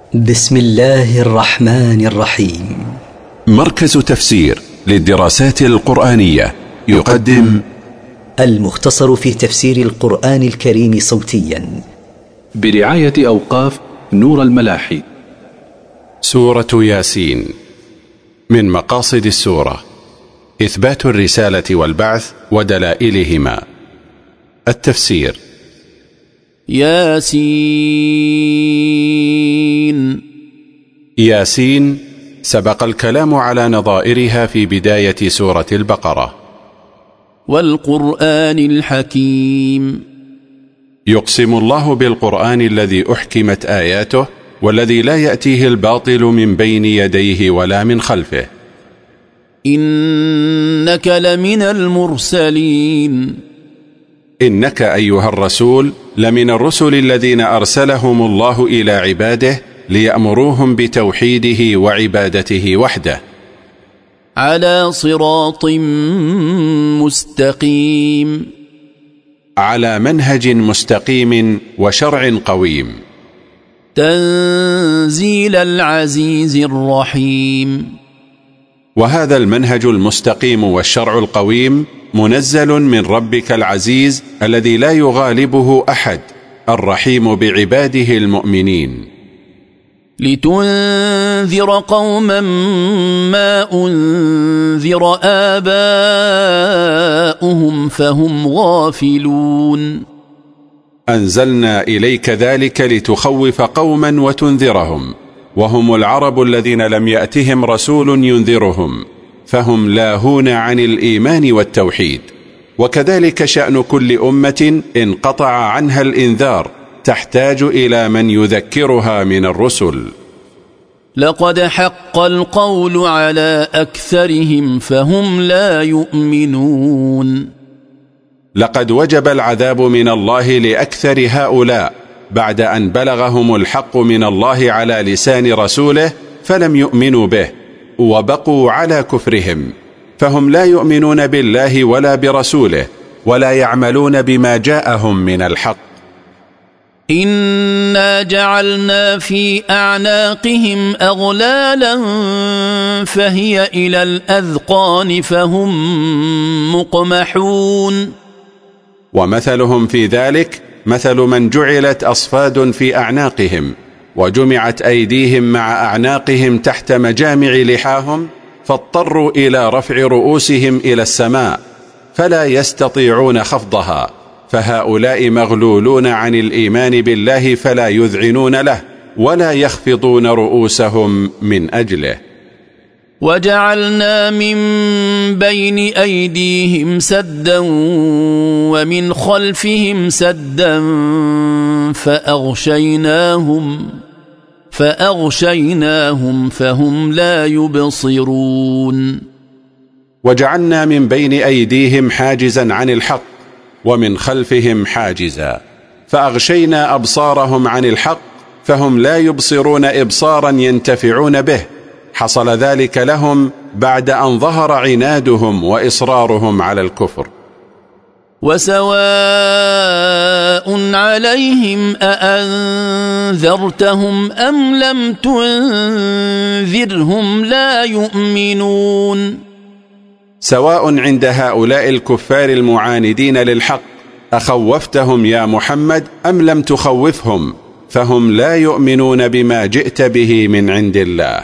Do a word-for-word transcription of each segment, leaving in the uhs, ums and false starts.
بسم الله الرحمن الرحيم. مركز تفسير للدراسات القرآنية يقدم المختصر في تفسير القرآن الكريم صوتيا برعاية أوقاف نور الملاحي. سورة ياسين. من مقاصد السورة إثبات الرسالة والبعث ودلائلهما. التفسير: ياسين. ياسين سبق الكلام على نظائرها في بداية سورة البقرة. والقرآن الحكيم. يقسم الله بالقرآن الذي أحكمت آياته والذي لا يأتيه الباطل من بين يديه ولا من خلفه. إنك لمن المرسلين. إنك أيها الرسول لمن الرسل الذين أرسلهم الله إلى عباده ليأمروهم بتوحيده وعبادته وحده. على صراط مستقيم. على منهج مستقيم وشرع قويم. تنزيل العزيز الرحيم. وهذا المنهج المستقيم والشرع القويم منزل من ربك العزيز الذي لا يغالبه أحد، الرحيم بعباده المؤمنين. لتنذر قوما ما أنذر آباؤهم فهم غافلون. أنزلنا إليك ذلك لتخوف قوما وتنذرهم، وهم العرب الذين لم يأتهم رسول ينذرهم، فهم لاهون عن الإيمان والتوحيد. وكذلك شأن كل أمة انقطع عنها الإنذار تحتاج إلى من يذكرها من الرسل. لقد حق القول على أكثرهم فهم لا يؤمنون. لقد وجب العذاب من الله لأكثر هؤلاء بعد أن بلغهم الحق من الله على لسان رسوله فلم يؤمنوا به وبقوا على كفرهم، فهم لا يؤمنون بالله ولا برسوله ولا يعملون بما جاءهم من الحق. إنا جعلنا في أعناقهم أغلالا فهي إلى الأذقان فهم مقمحون. ومثلهم في ذلك مثل من جعلت أصفاد في أعناقهم وجمعت أيديهم مع أعناقهم تحت مجامع لحاهم فاضطروا إلى رفع رؤوسهم إلى السماء فلا يستطيعون خفضها، فهؤلاء مغلولون عن الإيمان بالله فلا يذعنون له ولا يخفضون رؤوسهم من أجله. وجعلنا من بين أيديهم سدا ومن خلفهم سدا فأغشيناهم فأغشيناهم فهم لا يبصرون. وجعلنا من بين أيديهم حاجزا عن الحق ومن خلفهم حاجزا فأغشينا أبصارهم عن الحق فهم لا يبصرون إبصارا ينتفعون به. حصل ذلك لهم بعد أن ظهر عنادهم وإصرارهم على الكفر. وسواء عليهم أأنذرتهم أم لم تنذرهم لا يؤمنون. سواء عند هؤلاء الكفار المعاندين للحق أخوفتهم يا محمد أم لم تخوفهم فهم لا يؤمنون بما جئت به من عند الله.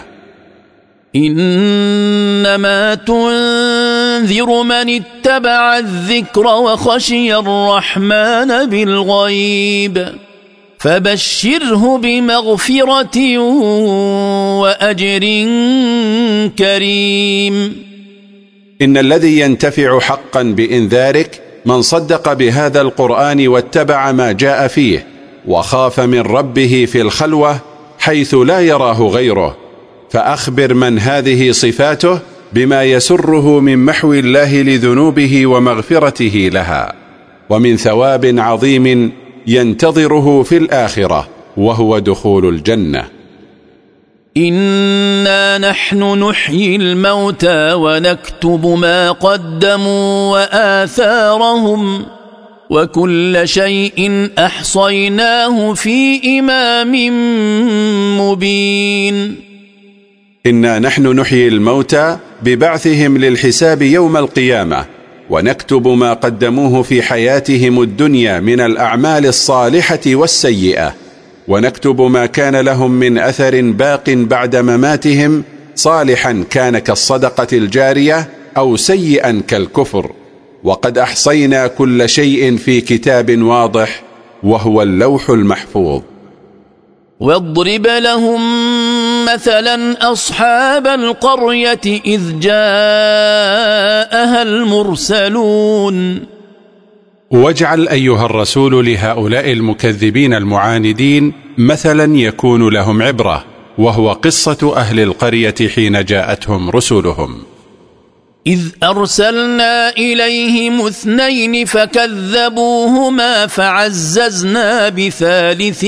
إنما تنذر من اتبع الذكر وخشي الرحمن بالغيب فبشره بمغفرة وأجر كريم. إن الذي ينتفع حقا بإنذارك من صدق بهذا القرآن واتبع ما جاء فيه وخاف من ربه في الخلوة حيث لا يراه غيره، فأخبر من هذه صفاته بما يسره من محو الله لذنوبه ومغفرته لها ومن ثواب عظيم ينتظره في الآخرة وهو دخول الجنة. إنا نحن نحيي الموتى ونكتب ما قدموا وآثارهم وكل شيء أحصيناه في إمام مبين. إنا نحن نحيي الموتى ببعثهم للحساب يوم القيامة، ونكتب ما قدموه في حياتهم الدنيا من الأعمال الصالحة والسيئة، ونكتب ما كان لهم من أثر باق بعد مماتهم، صالحا كان كالصدقة الجارية أو سيئا كالكفر، وقد أحصينا كل شيء في كتاب واضح وهو اللوح المحفوظ. واضرب لهم مثلا أصحاب القرية إذ جاءها المرسلون. واجعل أيها الرسول لهؤلاء المكذبين المعاندين مثلا يكون لهم عبرة، وهو قصة أهل القرية حين جاءتهم رسلهم. إذ أرسلنا إليهم اثنين فكذبوهما فعززنا بثالث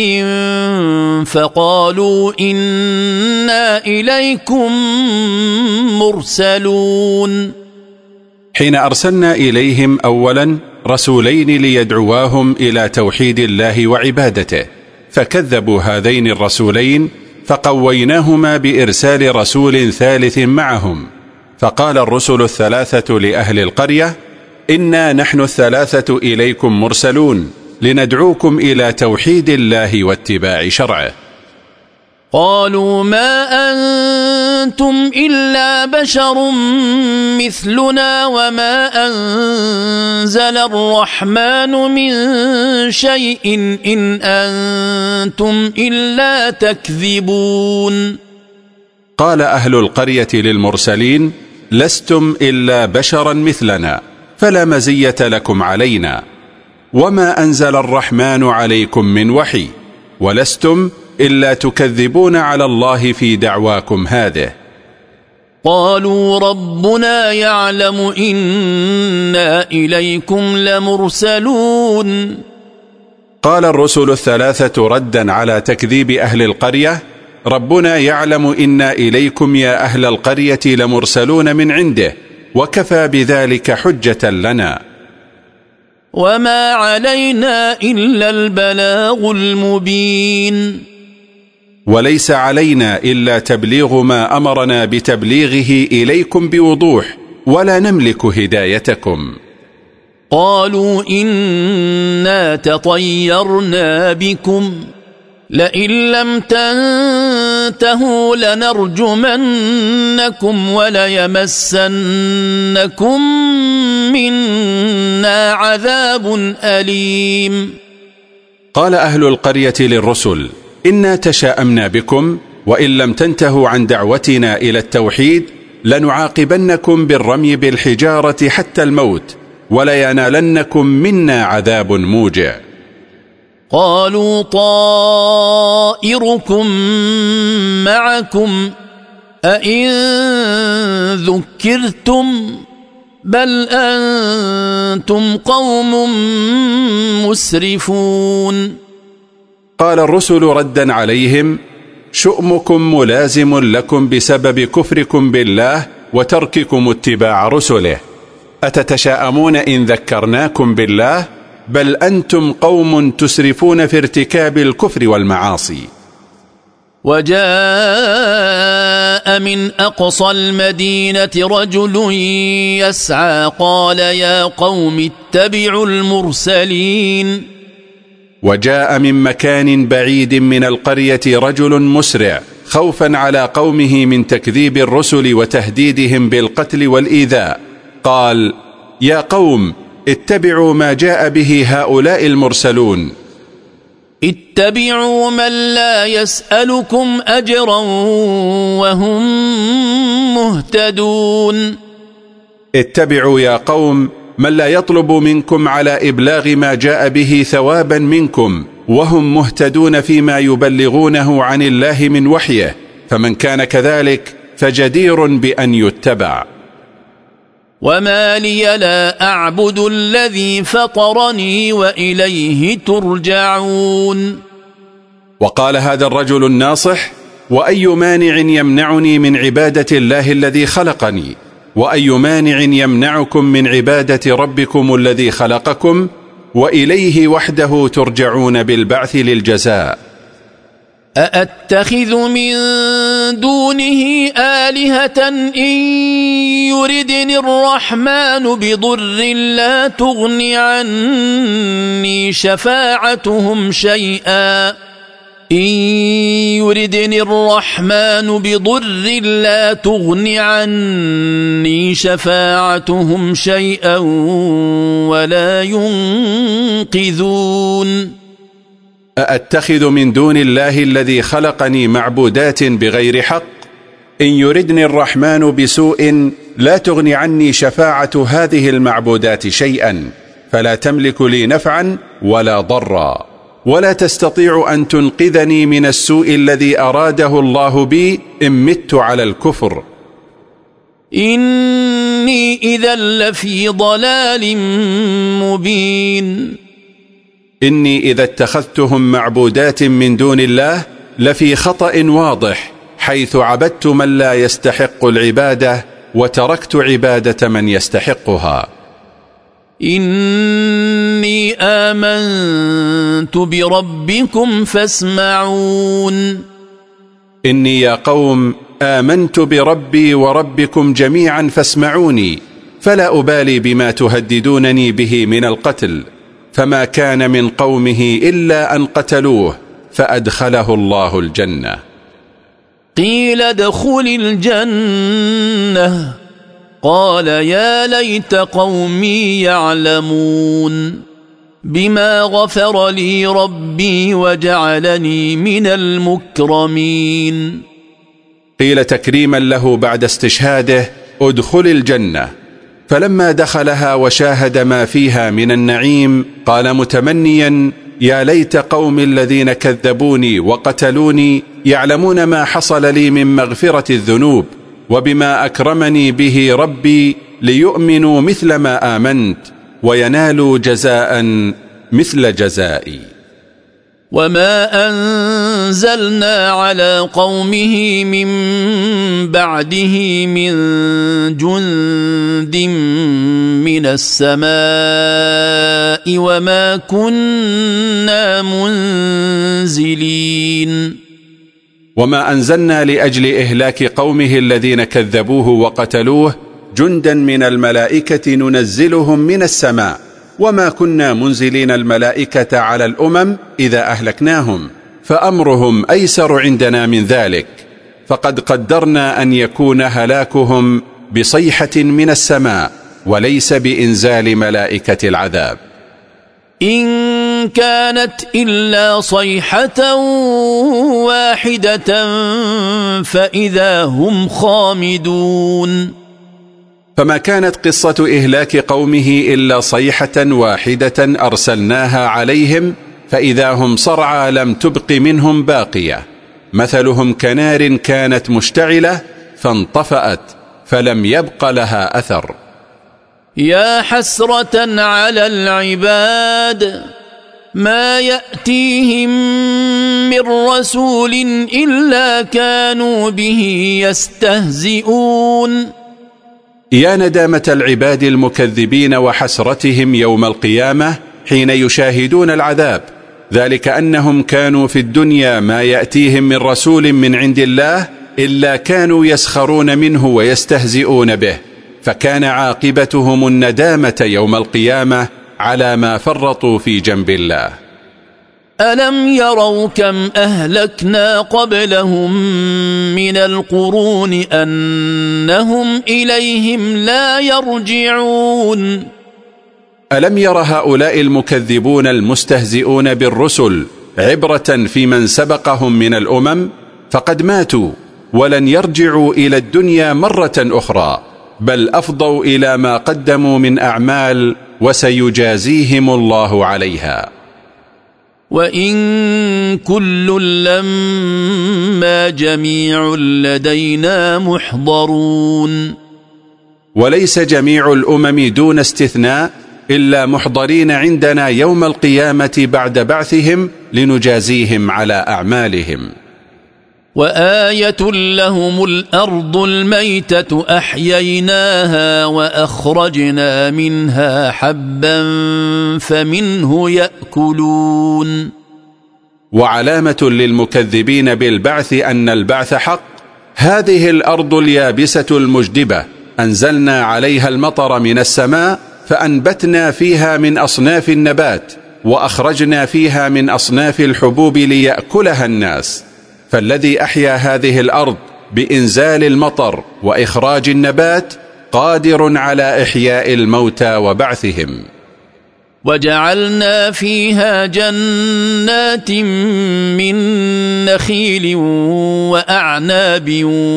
فقالوا إنا إليكم مرسلون. حين أرسلنا إليهم أولا رسولين ليدعواهم إلى توحيد الله وعبادته، فكذبوا هذين الرسولين فقويناهما بإرسال رسول ثالث معهم، فقال الرسل الثلاثة لأهل القرية: إنا نحن الثلاثة إليكم مرسلون لندعوكم إلى توحيد الله واتباع شرعه. قالوا ما أنتم إلا بشر مثلنا وما أنزل الرحمن من شيء إن أنتم إلا تكذبون. قال أهل القرية للمرسلين: لستم إلا بشرا مثلنا، فلا مزية لكم علينا، وما أنزل الرحمن عليكم من وحي، ولستم إلا تكذبون على الله في دعواكم هذه. قالوا ربنا يعلم إنا إليكم لمرسلون. قال الرسل الثلاثة ردا على تكذيب أهل القرية: ربنا يعلم إنا إليكم يا أهل القرية لمرسلون من عنده، وكفى بذلك حجة لنا، وما علينا إلا البلاغ المبين. وليس علينا إلا تبليغ ما أمرنا بتبليغه إليكم بوضوح، ولا نملك هدايتكم. قالوا إنا تطيرنا بكم لئن لم تنتهوا لنرجمنكم وليمسنكم منا عذاب أليم. قال أهل القرية للرسل: إنا تشاءمنا بكم، وإن لم تنتهوا عن دعوتنا إلى التوحيد لنعاقبنكم بالرمي بالحجارة حتى الموت، ولينالنكم منا عذاب موجع. قالوا طائركم معكم أئن ذكرتم بل أنتم قوم مسرفون. قال الرسل ردا عليهم: شؤمكم ملازم لكم بسبب كفركم بالله وترككم اتباع رسله، أتتشاءمون إن ذكرناكم بالله؟ بل أنتم قوم تسرفون في ارتكاب الكفر والمعاصي. وجاء من أقصى المدينة رجل يسعى قال يا قوم اتبعوا المرسلين. وجاء من مكان بعيد من القرية رجل مسرع خوفا على قومه من تكذيب الرسل وتهديدهم بالقتل والإيذاء، قال: يا قوم اتبعوا ما جاء به هؤلاء المرسلون. اتبعوا من لا يسألكم أجرا وهم مهتدون. اتبعوا يا قوم من لا يطلب منكم على إبلاغ ما جاء به ثوابا منكم، وهم مهتدون فيما يبلغونه عن الله من وحيه، فمن كان كذلك فجدير بأن يتبع. وما لي لا أعبد الذي فطرني وإليه ترجعون. وقال هذا الرجل الناصح: وأي مانع يمنعني من عبادة الله الذي خلقني؟ وأي مانع يمنعكم من عبادة ربكم الذي خلقكم؟ وإليه وحده ترجعون بالبعث للجزاء. أأتخذ من دونه آلهة إن يردني الرحمن بضر لا تغن عني شفاعتهم شيئا إن يردني الرحمن بضر لا تغن عني شفاعتهم شيئا ولا ينقذون. أأتخذ من دون الله الذي خلقني معبودات بغير حق إن يردني الرحمن بسوء لا تغني عني شفاعة هذه المعبودات شيئا فلا تملك لي نفعا ولا ضرا ولا تستطيع أن تنقذني من السوء الذي أراده الله بي إن مت على الكفر. إني إذا لفي ضلال مبين. إني إذا اتخذتهم معبودات من دون الله لفي خطأ واضح حيث عبدت من لا يستحق العبادة وتركت عبادة من يستحقها. إني آمنت بربكم فاسمعون. إني يا قوم آمنت بربي وربكم جميعا فاسمعوني فلا أبالي بما تهددونني به من القتل. فما كان من قومه إلا أن قتلوه فأدخله الله الجنة. قيل ادخل الجنة قال يا ليت قومي يعلمون بما غفر لي ربي وجعلني من المكرمين. قيل تكريما له بعد استشهاده ادخل الجنة، فلما دخلها وشاهد ما فيها من النعيم قال متمنيا يا ليت قوم الذين كذبوني وقتلوني يعلمون ما حصل لي من مغفرة الذنوب وبما أكرمني به ربي ليؤمنوا مثل ما آمنت وينالوا جزاء مثل جزائي. وما أنزلنا على قومه من بعده من جند من السماء وما كنا منزلين. وما أنزلنا لأجل إهلاك قومه الذين كذبوه وقتلوه جندا من الملائكة ننزلهم من السماء، وما كنا منزلين الملائكة على الأمم إذا أهلكناهم، فأمرهم أيسر عندنا من ذلك، فقد قدرنا أن يكون هلاكهم بصيحة من السماء وليس بإنزال ملائكة العذاب. إن كانت إلا صيحة واحدة فإذا هم خامدون. فما كانت قصة إهلاك قومه إلا صيحة واحدة أرسلناها عليهم فإذا هم صرعى لم تبق منهم باقية، مثلهم كنار كانت مشتعلة فانطفأت فلم يبق لها أثر. يا حسرة على العباد ما يأتيهم من رسول إلا كانوا به يستهزئون. يا ندامة العباد المكذبين وحسرتهم يوم القيامة حين يشاهدون العذاب، ذلك أنهم كانوا في الدنيا ما يأتيهم من رسول من عند الله إلا كانوا يسخرون منه ويستهزئون به، فكان عاقبتهم الندامة يوم القيامة على ما فرطوا في جنب الله. ألم يروا كم أهلكنا قبلهم من القرون أنهم إليهم لا يرجعون. ألم ير هؤلاء المكذبون المستهزئون بالرسل عبرة في من سبقهم من الأمم؟ فقد ماتوا ولن يرجعوا إلى الدنيا مرة أخرى، بل أفضوا إلى ما قدموا من أعمال وسيجازيهم الله عليها. وإن كل لما جميع لدينا محضرون. وليس جميع الأمم دون استثناء إلا محضرين عندنا يوم القيامة بعد بعثهم لنجازيهم على أعمالهم. وآية لهم الأرض الميتة أحييناها وأخرجنا منها حبا فمنه يأكلون. وعلامة للمكذبين بالبعث أن البعث حق هذه الأرض اليابسة المجدبة أنزلنا عليها المطر من السماء فأنبتنا فيها من أصناف النبات وأخرجنا فيها من أصناف الحبوب ليأكلها الناس. فالذي أحيا هذه الأرض بإنزال المطر وإخراج النبات قادر على إحياء الموتى وبعثهم. وجعلنا فيها جنات من نخيل وأعناب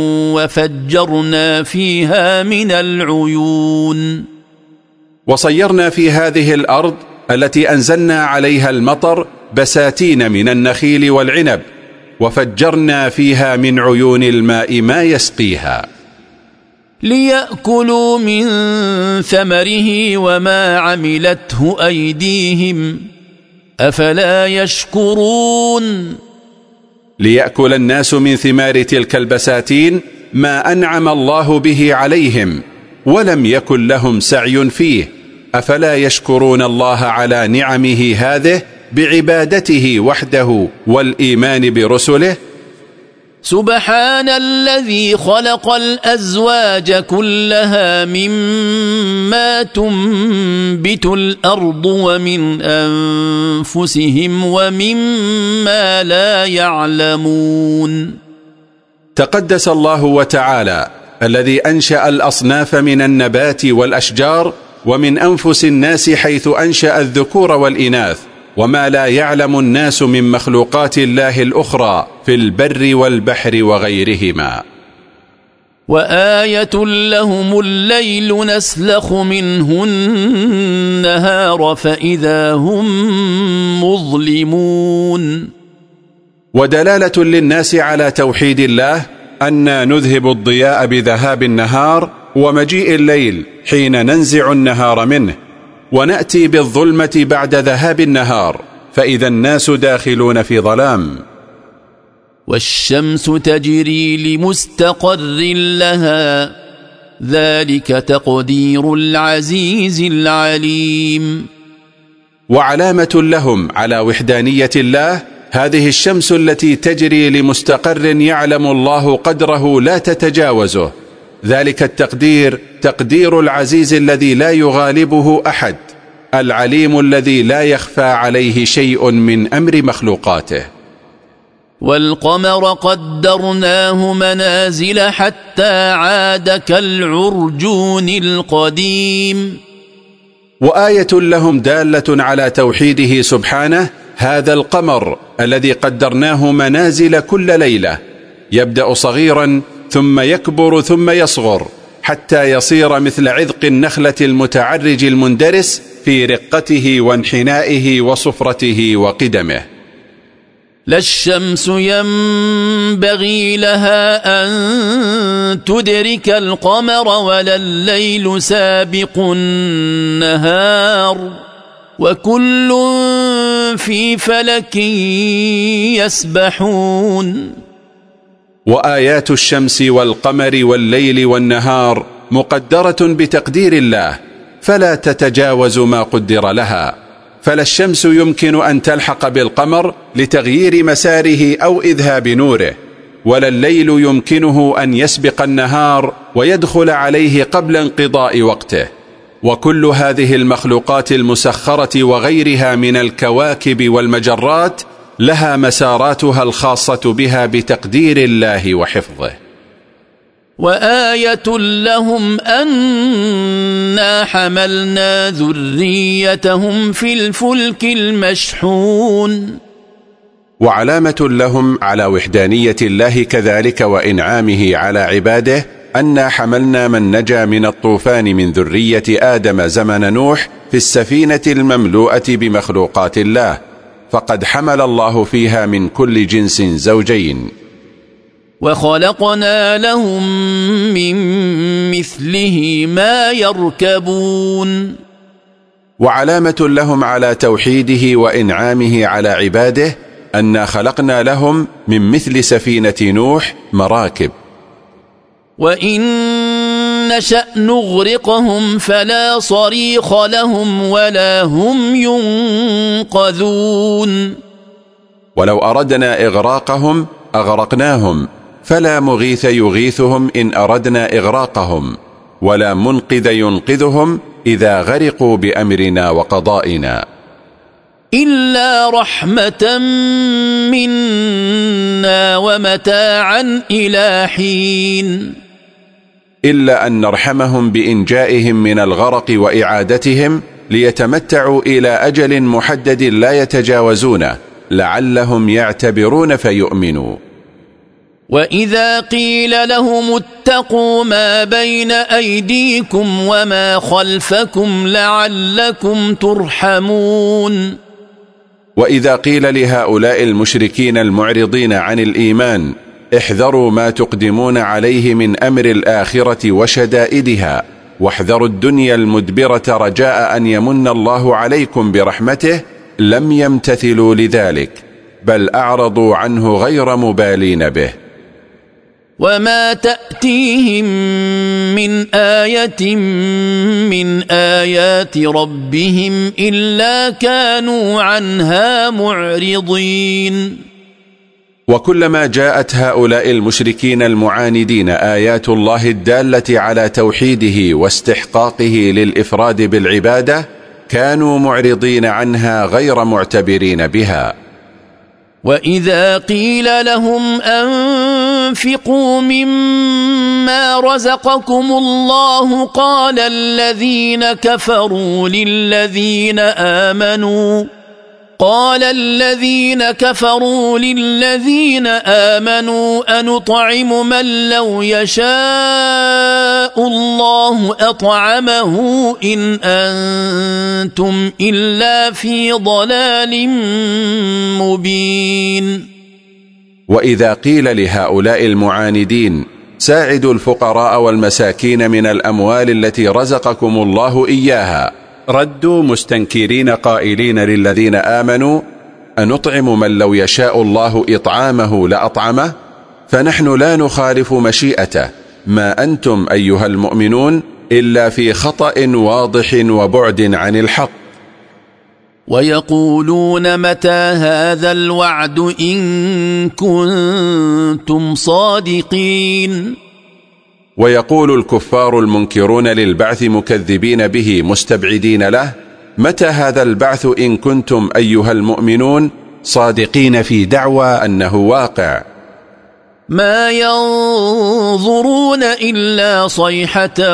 وفجرنا فيها من العيون. وصيرنا في هذه الأرض التي أنزلنا عليها المطر بساتين من النخيل والعنب وفجرنا فيها من عيون الماء ما يسقيها. ليأكلوا من ثمره وما عملته أيديهم أفلا يشكرون. ليأكل الناس من ثمار تلك البساتين ما أنعم الله به عليهم ولم يكن لهم سعي فيه أفلا يشكرون الله على نعمه هذه بعبادته وحده والإيمان برسله. سبحان الذي خلق الأزواج كلها مما تنبت الأرض ومن أنفسهم ومما لا يعلمون. تقدس الله وتعالى الذي أنشأ الأصناف من النبات والأشجار ومن أنفس الناس حيث أنشأ الذكور والإناث وما لا يعلم الناس من مخلوقات الله الأخرى في البر والبحر وغيرهما. وآية لهم الليل نسلخ منه النهار فإذا هم مظلمون. ودلالة للناس على توحيد الله أن نذهب الضياء بذهاب النهار ومجيء الليل حين ننزع النهار منه ونأتي بالظلمة بعد ذهاب النهار فإذا الناس داخلون في ظلام. والشمس تجري لمستقر لها ذلك تقدير العزيز العليم. وعلامة لهم على وحدانية الله هذه الشمس التي تجري لمستقر يعلم الله قدره لا تتجاوزه ذلك التقدير تقدير العزيز الذي لا يغالبه أحد العليم الذي لا يخفى عليه شيء من أمر مخلوقاته. والقمر قدرناه منازل حتى عاد كالعرجون القديم. وآية لهم دالة على توحيده سبحانه هذا القمر الذي قدرناه منازل كل ليلة يبدأ صغيرا ثم يكبر ثم يصغر حتى يصير مثل عذق النخلة المتعرج المندرس في رقته وانحنائه وصفرته وقدمه. لا الشمس ينبغي لها أن تدرك القمر ولا الليل سابق النهار وكل في فلك يسبحون. وآيات الشمس والقمر والليل والنهار مقدرة بتقدير الله فلا تتجاوز ما قدر لها. فلا الشمس يمكن أن تلحق بالقمر لتغيير مساره أو إذهاب نوره ولا الليل يمكنه أن يسبق النهار ويدخل عليه قبل انقضاء وقته. وكل هذه المخلوقات المسخرة وغيرها من الكواكب والمجرات لها مساراتها الخاصة بها بتقدير الله وحفظه. وآية لهم أنا حملنا ذريتهم في الفلك المشحون. وعلامة لهم على وحدانية الله كذلك وإنعامه على عباده أنا حملنا من نجا من الطوفان من ذرية آدم زمن نوح في السفينة المملوءة بمخلوقات الله فقد حمل الله فيها من كل جنس زوجين. وخلقنا لهم من مثله ما يركبون. وعلامة لهم على توحيده وإنعامه على عباده أنا خلقنا لهم من مثل سفينة نوح مراكب. وإن نشأ نغرقهم فلا صريخ لهم ولا هم ينقذون. ولو أردنا إغراقهم أغرقناهم، فلا مغيث يغيثهم إن أردنا إغراقهم، ولا منقذ ينقذهم إذا غرقوا بأمرنا وقضائنا. إلا رحمة منا ومتاعا إلى حين. إلا أن نرحمهم بإنجائهم من الغرق وإعادتهم ليتمتعوا إلى أجل محدد لا يتجاوزونه، لعلهم يعتبرون فيؤمنوا. وإذا قيل لهم اتقوا ما بين أيديكم وما خلفكم لعلكم ترحمون. وإذا قيل لهؤلاء المشركين المعرضين عن الإيمان احذروا ما تقدمون عليه من أمر الآخرة وشدائدها، واحذروا الدنيا المدبرة رجاء أن يمن الله عليكم برحمته، لم يمتثلوا لذلك، بل أعرضوا عنه غير مبالين به. وما تأتيهم من آية من آيات ربهم إلا كانوا عنها معرضين. وكلما جاءت هؤلاء المشركين المعاندين آيات الله الدالة على توحيده واستحقاقه للإفراد بالعبادة كانوا معرضين عنها غير معتبرين بها. وإذا قيل لهم أنفقوا مما رزقكم الله قال الذين كفروا للذين آمنوا قال الذين كفروا للذين آمنوا أنطعم من لو يشاء الله أطعمه إن أنتم إلا في ضلال مبين. وإذا قيل لهؤلاء المعاندين ساعدوا الفقراء والمساكين من الأموال التي رزقكم الله إياها، ردوا مستنكرين قائلين للذين آمنوا أنطعم من لو يشاء الله إطعامه لأطعمه، فنحن لا نخالف مشيئته، ما أنتم أيها المؤمنون إلا في خطأ واضح وبعد عن الحق. ويقولون متى هذا الوعد إن كنتم صادقين. ويقول الكفار المنكرون للبعث مكذبين به مستبعدين له متى هذا البعث إن كنتم أيها المؤمنون صادقين في دعوى أنه واقع. ما ينظرون إلا صيحة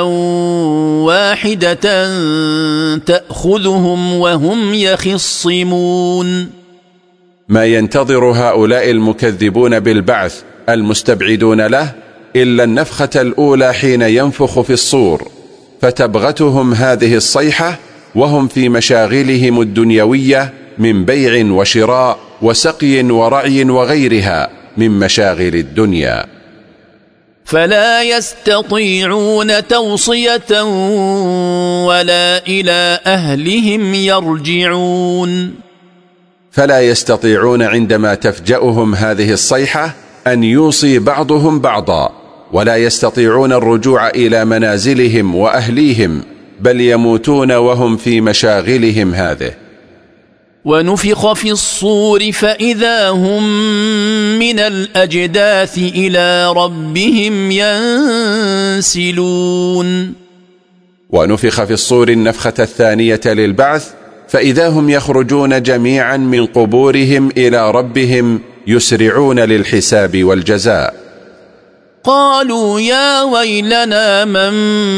واحدة تأخذهم وهم يخصمون. ما ينتظر هؤلاء المكذبون بالبعث المستبعدون له إلا النفخة الأولى حين ينفخ في الصور، فتبغتهم هذه الصيحة وهم في مشاغلهم الدنيوية من بيع وشراء وسقي ورعي وغيرها من مشاغل الدنيا. فلا يستطيعون توصية ولا إلى أهلهم يرجعون. فلا يستطيعون عندما تفجأهم هذه الصيحة أن يوصي بعضهم بعضا، ولا يستطيعون الرجوع إلى منازلهم وأهليهم، بل يموتون وهم في مشاغلهم هذه. ونفخ في الصور فإذا هم من الأجداث إلى ربهم ينسلون. ونفخ في الصور النفخة الثانية للبعث فإذا هم يخرجون جميعا من قبورهم إلى ربهم يسرعون للحساب والجزاء. قالوا يا ويلنا من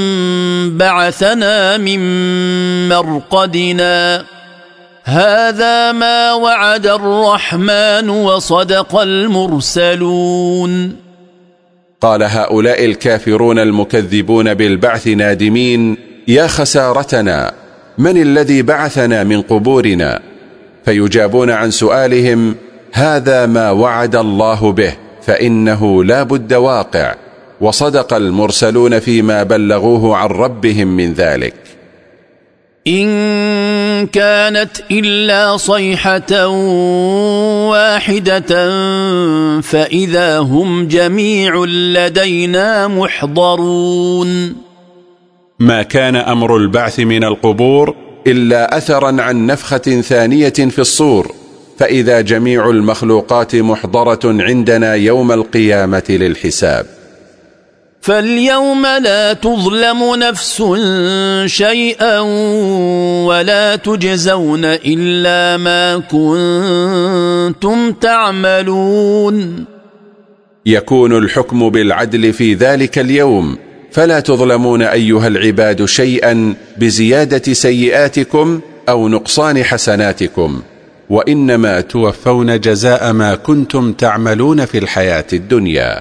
بعثنا من مرقدنا هذا ما وعد الرحمن وصدق المرسلون. قال هؤلاء الكافرون المكذبون بالبعث نادمين يا خسارتنا، من الذي بعثنا من قبورنا؟ فيجابون عن سؤالهم هذا ما وعد الله به فإنه لا بد واقع، وصدق المرسلون فيما بلغوه عن ربهم من ذلك. إن كانت إلا صيحة واحدة فإذا هم جميع لدينا محضرون. ما كان أمر البعث من القبور إلا أثرا عن نفخة ثانية في الصور، فإذا جميع المخلوقات محضرة عندنا يوم القيامة للحساب. فاليوم لا تظلم نفس شيئا ولا تجزون إلا ما كنتم تعملون. يكون الحكم بالعدل في ذلك اليوم، فلا تظلمون أيها العباد شيئا بزيادة سيئاتكم أو نقصان حسناتكم، وإنما توفون جزاء ما كنتم تعملون في الحياة الدنيا.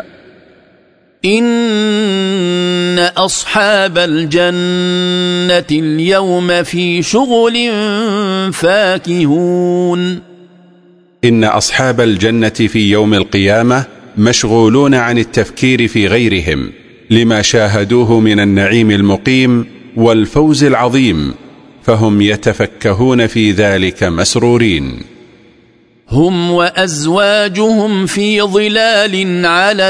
إن أصحاب الجنة اليوم في شغل فاكهون. إن أصحاب الجنة في يوم القيامة مشغولون عن التفكير في غيرهم لما شاهدوه من النعيم المقيم والفوز العظيم، فهم يتفكهون في ذلك مسرورين. هم وأزواجهم في ظلال على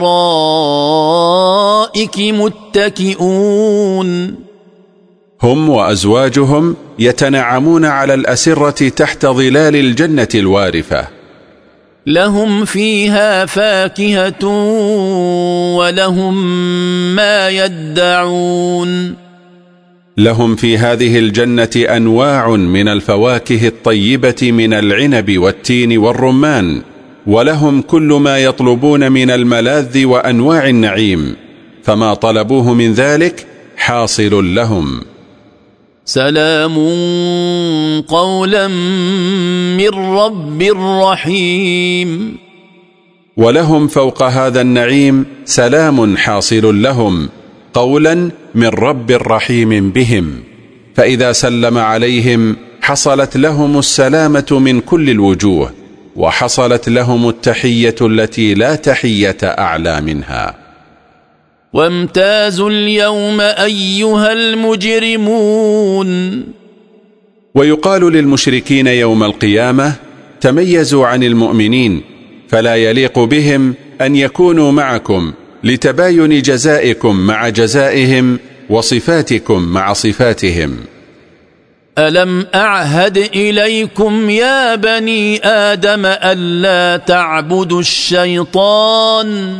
الأرائك متكئون. هم وأزواجهم يتنعمون على الأسرة تحت ظلال الجنة الوارفة. لهم فيها فاكهة ولهم ما يدعون. لهم في هذه الجنة أنواع من الفواكه الطيبة من العنب والتين والرمان، ولهم كل ما يطلبون من الملاذ وأنواع النعيم، فما طلبوه من ذلك حاصل لهم. سلام قولا من رب رحيم. ولهم فوق هذا النعيم سلام حاصل لهم قولا من رب رحيم بهم، فإذا سلم عليهم حصلت لهم السلامة من كل الوجوه، وحصلت لهم التحية التي لا تحية أعلى منها. وامتازوا اليوم أيها المجرمون. ويقال للمشركين يوم القيامة تميزوا عن المؤمنين، فلا يليق بهم أن يكونوا معكم لتباين جزائكم مع جزائهم وصفاتكم مع صفاتهم. ألم أعهد إليكم يا بني آدم ألا تعبدوا الشيطان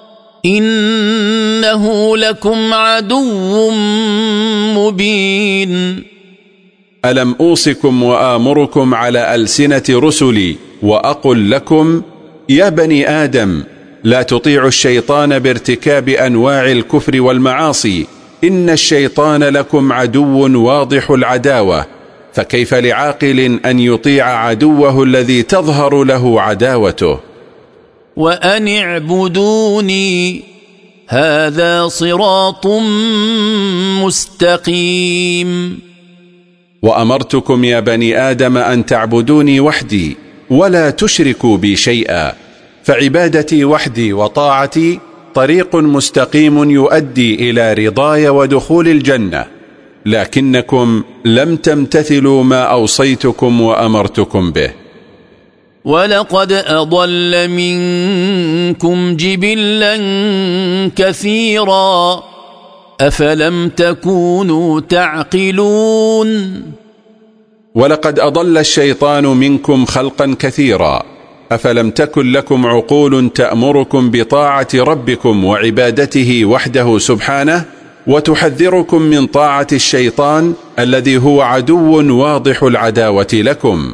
إنه لكم عدو مبين. ألم أوصكم وآمركم على ألسنة رسلي وأقل لكم يا بني آدم لا تطيعوا الشيطان بارتكاب أنواع الكفر والمعاصي، إن الشيطان لكم عدو واضح العداوة، فكيف لعاقل أن يطيع عدوه الذي تظهر له عداوته؟ وأن اعبدوني هذا صراط مستقيم. وأمرتكم يا بني آدم أن تعبدوني وحدي ولا تشركوا بي شيئا، فعبادتي وحدي وطاعتي طريق مستقيم يؤدي إلى رضاي ودخول الجنة، لكنكم لم تمتثلوا ما أوصيتكم وأمرتكم به. ولقد أضل منكم جبلا كثيرا أفلم تكونوا تعقلون. ولقد أضل الشيطان منكم خلقا كثيرا أفلم تكن لكم عقول تأمركم بطاعة ربكم وعبادته وحده سبحانه، وتحذركم من طاعة الشيطان الذي هو عدو واضح العداوة لكم.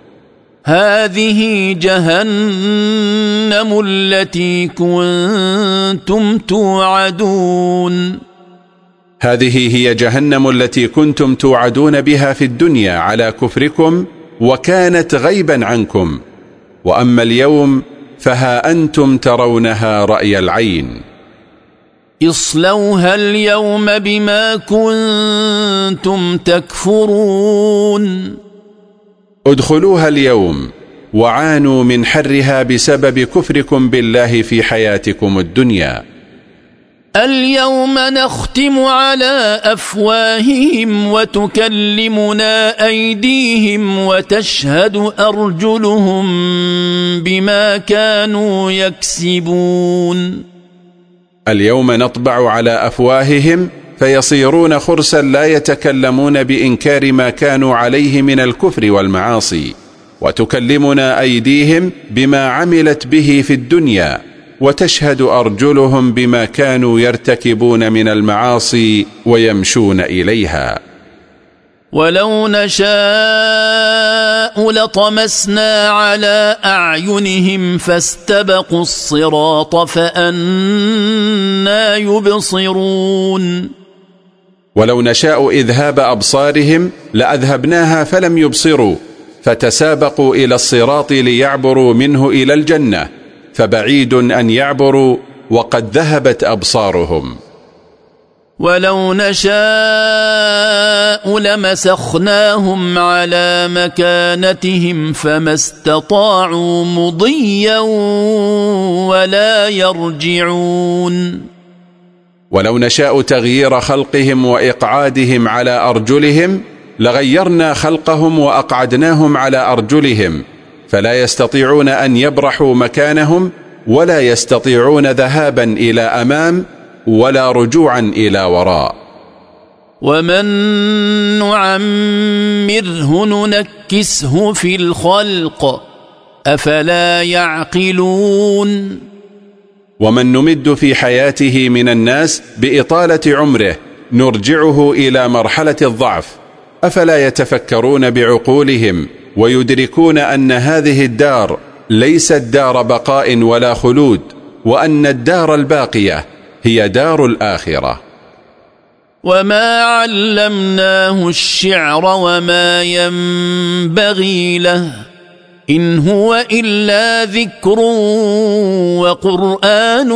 هذه جهنم التي كنتم توعدون. هذه هي جهنم التي كنتم توعدون بها في الدنيا على كفركم، وكانت غيبا عنكم، وأما اليوم فها أنتم ترونها رأي العين. اصلوها اليوم بما كنتم تكفرون. ادخلوها اليوم وعانوا من حرها بسبب كفركم بالله في حياتكم الدنيا. اليوم نختم على أفواههم وتكلمنا أيديهم وتشهد أرجلهم بما كانوا يكسبون. اليوم نطبع على أفواههم فيصيرون خرسا لا يتكلمون بإنكار ما كانوا عليه من الكفر والمعاصي، وتكلمنا أيديهم بما عملت به في الدنيا، وتشهد أرجلهم بما كانوا يرتكبون من المعاصي ويمشون إليها. ولو نشاء لطمسنا على أعينهم فاستبقوا الصراط فأنى يبصرون. ولو نشاء إذهاب أبصارهم لأذهبناها فلم يبصروا، فتسابقوا إلى الصراط ليعبروا منه إلى الجنة، فبعيد أن يعبروا وقد ذهبت أبصارهم. ولو نشاء لمسخناهم على مكانتهم فما استطاعوا مضيا ولا يرجعون. ولو نشاء تغيير خلقهم وإقعادهم على أرجلهم لغيرنا خلقهم وأقعدناهم على أرجلهم، فلا يستطيعون أن يبرحوا مكانهم، ولا يستطيعون ذهابا إلى أمام ولا رجوعا إلى وراء. ومن نعمره ننكسه في الخلق أفلا يعقلون. ومن نمد في حياته من الناس بإطالة عمره نرجعه إلى مرحلة الضعف، أفلا يتفكرون بعقولهم ويدركون أن هذه الدار ليست دار بقاء ولا خلود، وأن الدار الباقية هي دار الآخرة. وما علمناه الشعر وما ينبغي له إن هو إلا ذكر وقرآن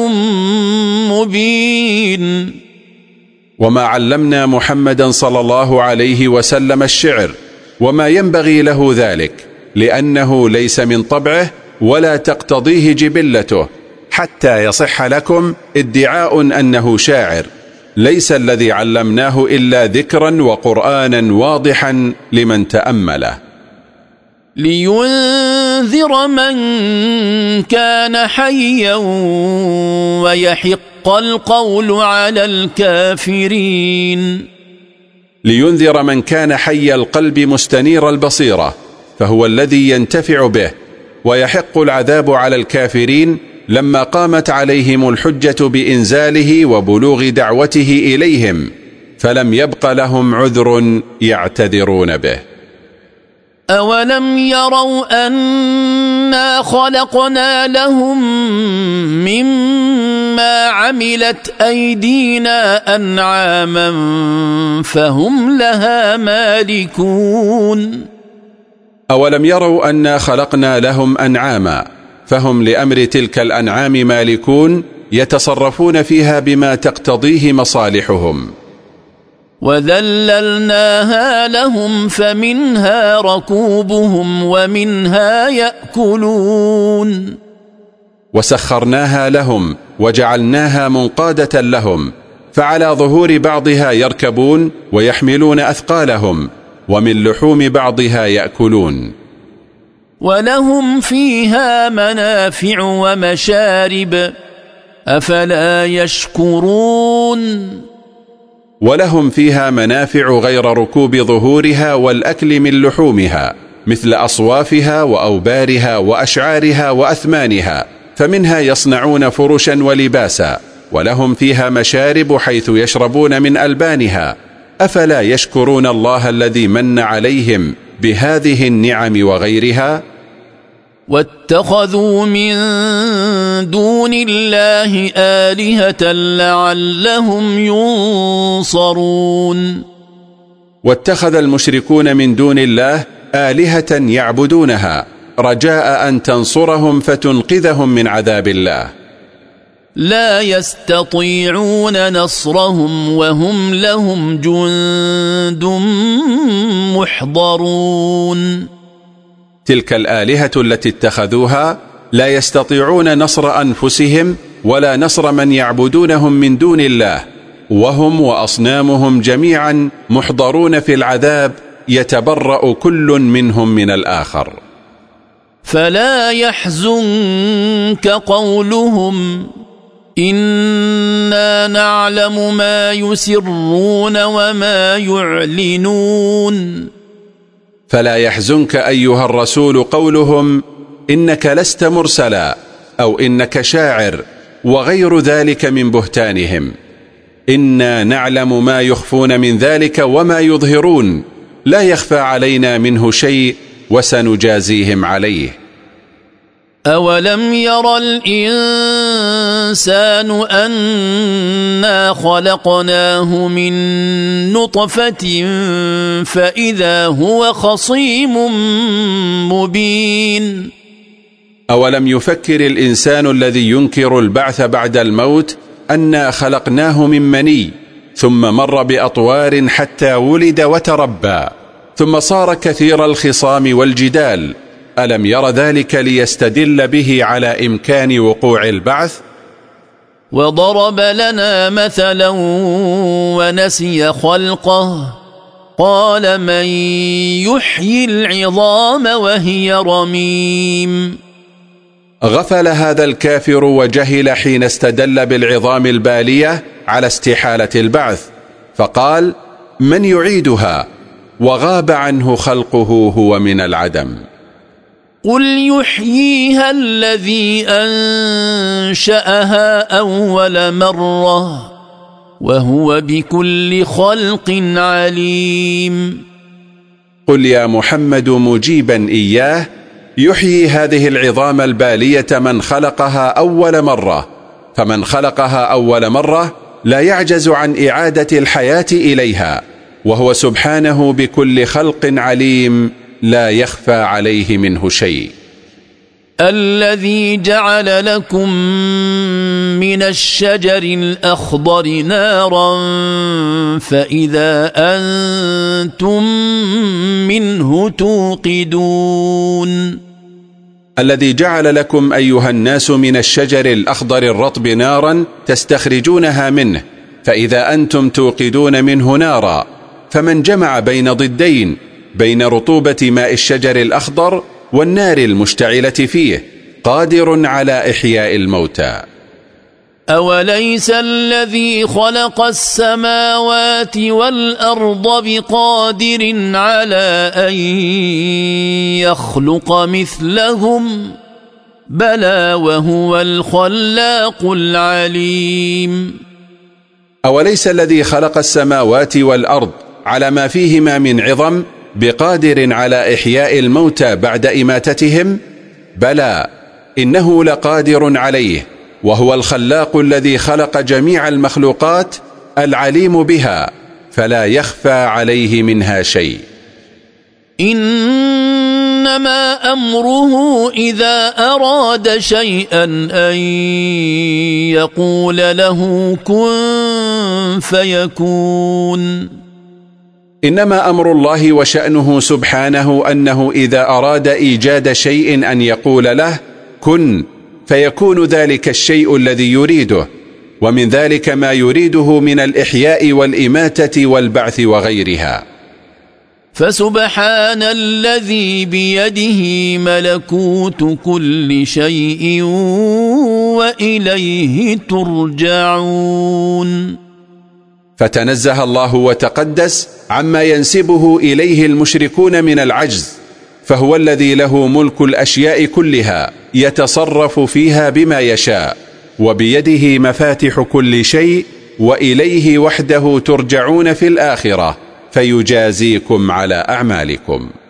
مبين. وما علمنا محمدا صلى الله عليه وسلم الشعر وما ينبغي له ذلك، لأنه ليس من طبعه ولا تقتضيه جبلته، حتى يصح لكم ادعاء أنه شاعر. ليس الذي علمناه إلا ذكرا وقرآنا واضحا لمن تأمله. لينذر من كان حيا ويحق القول على الكافرين. لينذر من كان حي القلب مستنير البصيرة، فهو الذي ينتفع به، ويحق العذاب على الكافرين لما قامت عليهم الحجة بإنزاله وبلوغ دعوته إليهم، فلم يبق لهم عذر يعتذرون به. أولم يروا أنا خلقنا لهم مما عملت أيدينا أنعاما فهم لها مالكون. أولم يروا أنا خلقنا لهم أنعاما فهم لأمر تلك الأنعام مالكون، يتصرفون فيها بما تقتضيه مصالحهم. وذللناها لهم فمنها ركوبهم ومنها يأكلون. وسخرناها لهم وجعلناها منقادة لهم، فعلى ظهور بعضها يركبون ويحملون أثقالهم، ومن لحوم بعضها يأكلون. ولهم فيها منافع ومشارب أفلا يشكرون. ولهم فيها منافع غير ركوب ظهورها والأكل من لحومها، مثل أصوافها وأوبارها وأشعارها وأثمانها، فمنها يصنعون فرشا ولباسا. ولهم فيها مشارب حيث يشربون من ألبانها، أفلا يشكرون الله الذي من عليهم بهذه النعم وغيرها. واتخذوا من دون الله آلهة لعلهم ينصرون. واتخذ المشركون من دون الله آلهة يعبدونها رجاء أن تنصرهم فتنقذهم من عذاب الله. لا يستطيعون نصرهم وهم لهم جند محضرون. تلك الآلهة التي اتخذوها لا يستطيعون نصر أنفسهم ولا نصر من يعبدونهم من دون الله، وهم وأصنامهم جميعا محضرون في العذاب يتبرأ كل منهم من الآخر. فلا يحزنك قولهم إنا نعلم ما يسرون وما يعلنون. فلا يحزنك أيها الرسول قولهم إنك لست مرسلا أو إنك شاعر وغير ذلك من بهتانهم. إنا نعلم ما يخفون من ذلك وما يظهرون، لا يخفى علينا منه شيء وسنجازيهم عليه. أولم ير الإنسان أنا خلقناه من نطفة فإذا هو خصيم مبين. أولم يفكر الإنسان الذي ينكر البعث بعد الموت أنا خلقناه من مني ثم مر بأطوار حتى ولد وتربى ثم صار كثير الخصام والجدال، ألم ير ذلك ليستدل به على إمكان وقوع البعث؟ وضرب لنا مثلا ونسي خلقه قال من يحيي العظام وهي رميم. غفل هذا الكافر وجهل حين استدل بالعظام البالية على استحالة البعث، فقال من يعيدها، وغاب عنه خلقه هو من العدم. قل يحييها الذي أنشأها أول مرة وهو بكل خلق عليم. قل يا محمد مجيبا إياه يحيي هذه العظام البالية من خلقها أول مرة، فمن خلقها أول مرة لا يعجز عن إعادة الحياة إليها، وهو سبحانه بكل خلق عليم لا يخفى عليه منه شيء. الذي جعل لكم من الشجر الأخضر نارا فإذا أنتم منه توقدون. الذي جعل لكم أيها الناس من الشجر الأخضر الرطب نارا تستخرجونها منه، فإذا أنتم توقدون منه نارا، فمن جمع بين ضدين، بين رطوبة ماء الشجر الأخضر والنار المشتعلة فيه، قادر على إحياء الموتى. أوليس الذي خلق السماوات والأرض بقادر على أن يخلق مثلهم بلى وهو الخلاق العليم. أوليس الذي خلق السماوات والأرض على ما فيهما من عظم بقادر على إحياء الموتى بعد إماتتهم؟ بلى إنه لقادر عليه، وهو الخلاق الذي خلق جميع المخلوقات العليم بها، فلا يخفى عليه منها شيء. إنما أمره إذا أراد شيئا أن يقول له كن فيكون. إنما أمر الله وشأنه سبحانه أنه إذا أراد إيجاد شيء أن يقول له كن فيكون ذلك الشيء الذي يريده، ومن ذلك ما يريده من الإحياء والإماتة والبعث وغيرها. فسبحان الذي بيده ملكوت كل شيء وإليه ترجعون. فتنزه الله وتقدس عما ينسبه إليه المشركون من العجز، فهو الذي له ملك الأشياء كلها يتصرف فيها بما يشاء، وبيده مفاتح كل شيء، وإليه وحده ترجعون في الآخرة فيجازيكم على أعمالكم.